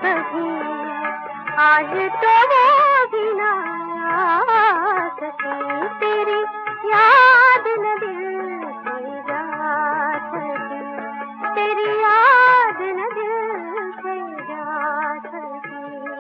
कभी आज तो वो भी ना आ सकी, तेरी याद न दिल से जा सकी, तेरी याद न दिल से जा सकी।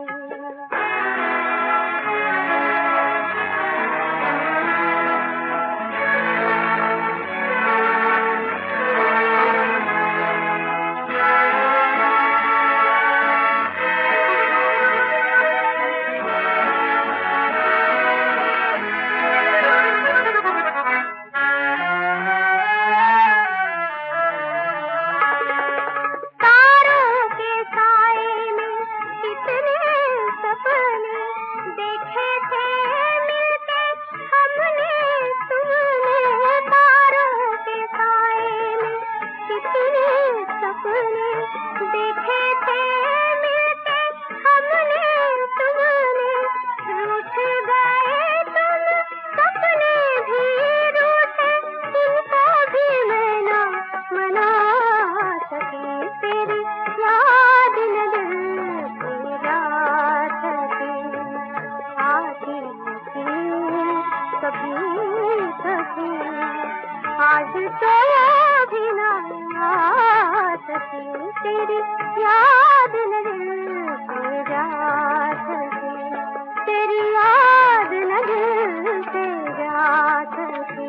आज तो भी ना आ सकी, तेरी याद न दिल से जा सकी, तेरी याद न दिल से जा सकी।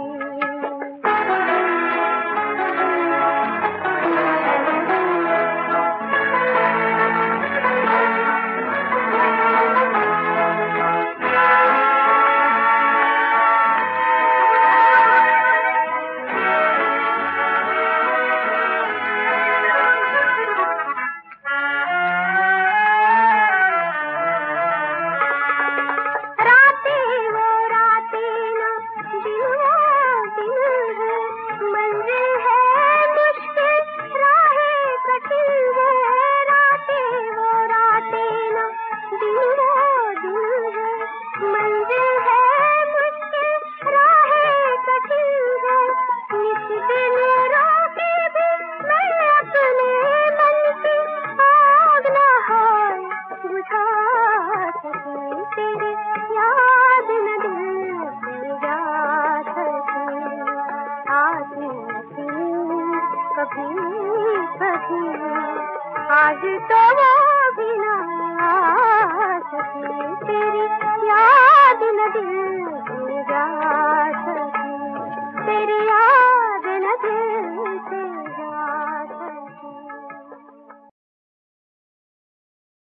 आज तो वो भी ना आ सकी, तेरी याद न दिल से जा सकी, तेरी याद न दिल से